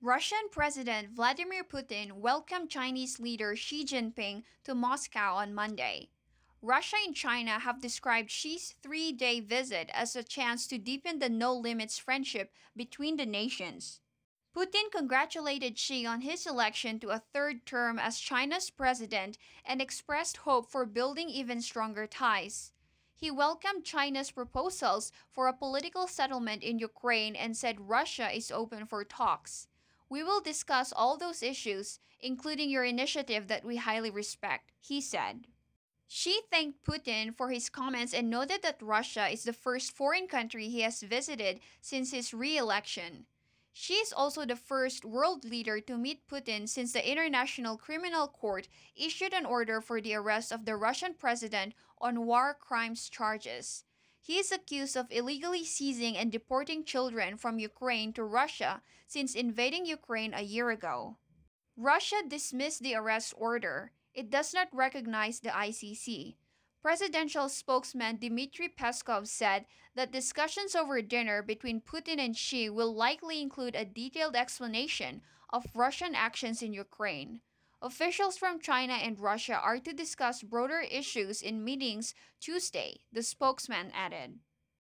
Russian President Vladimir Putin welcomed Chinese leader Xi Jinping to Moscow on Monday. Russia and China have described Xi's 3-day visit as a chance to deepen the no limits friendship between the nations. Putin congratulated Xi on his election to a third term as China's president and expressed hope for building even stronger ties. He welcomed China's proposals for a political settlement in Ukraine and said Russia is open for talks. We will discuss all those issues, including your initiative that we highly respect, he said. Xi thanked Putin for his comments and noted that Russia is the first foreign country he has visited since his re election. Xi is also the first world leader to meet Putin since the International Criminal Court issued an order for the arrest of the Russian president on war crimes charges. He is accused of illegally seizing and deporting children from Ukraine to Russia since invading Ukraine a year ago. Russia dismissed the arrest order. It does not recognize the ICC. Presidential spokesman Dmitry Peskov said that discussions over dinner between Putin and Xi will likely include a detailed explanation of Russian actions in Ukraine. Officials from China and Russia are to discuss broader issues in meetings Tuesday, the spokesman added.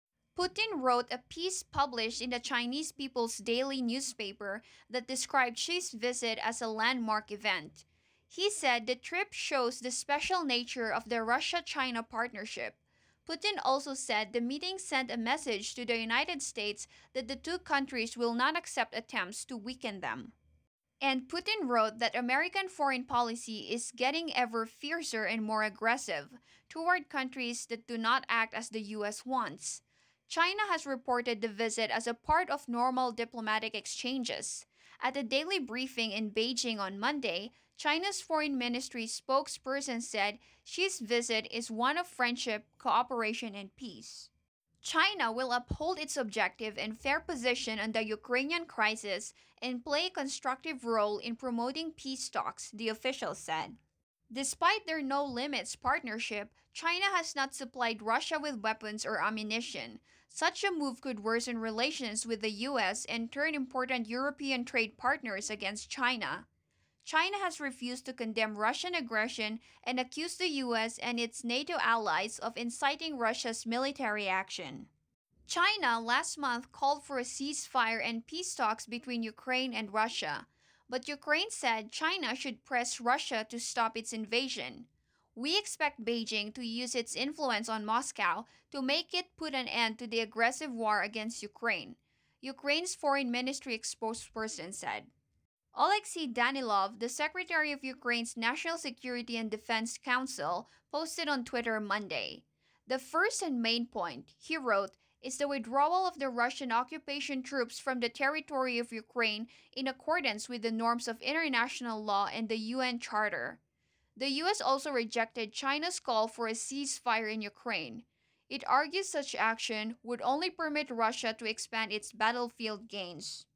Putin wrote a piece published in the Chinese People's Daily newspaper that described Xi's visit as a landmark event. He said the trip shows the special nature of the Russia-China partnership. Putin also said the meeting sent a message to the United States that the two countries will not accept attempts to weaken them. And Putin wrote that American foreign policy is getting ever fiercer and more aggressive toward countries that do not act as the US wants. China has reported the visit as a part of normal diplomatic exchanges. At a daily briefing in Beijing on Monday, China's foreign ministry spokesperson said Xi's visit is one of friendship, cooperation, and peace. China will uphold its objective and fair position on the Ukrainian crisis and play a constructive role in promoting peace talks, the official said. Despite their no limits partnership, China has not supplied Russia with weapons or ammunition. Such a move could worsen relations with the US and turn important European trade partners against China. China has refused to condemn Russian aggression and accused the US and its NATO allies of inciting Russia's military action. China last month called for a ceasefire and peace talks between Ukraine and Russia, but Ukraine said China should press Russia to stop its invasion. We expect Beijing to use its influence on Moscow to make it put an end to the aggressive war against Ukraine, Ukraine's foreign ministry spokesperson said. Alexei Danilov, the Secretary of Ukraine's National Security and Defense Council, posted on Twitter Monday. The first and main point, he wrote, is the withdrawal of the Russian occupation troops from the territory of Ukraine in accordance with the norms of international law and the UN Charter. The US also rejected China's call for a ceasefire in Ukraine. It argues such action would only permit Russia to expand its battlefield gains.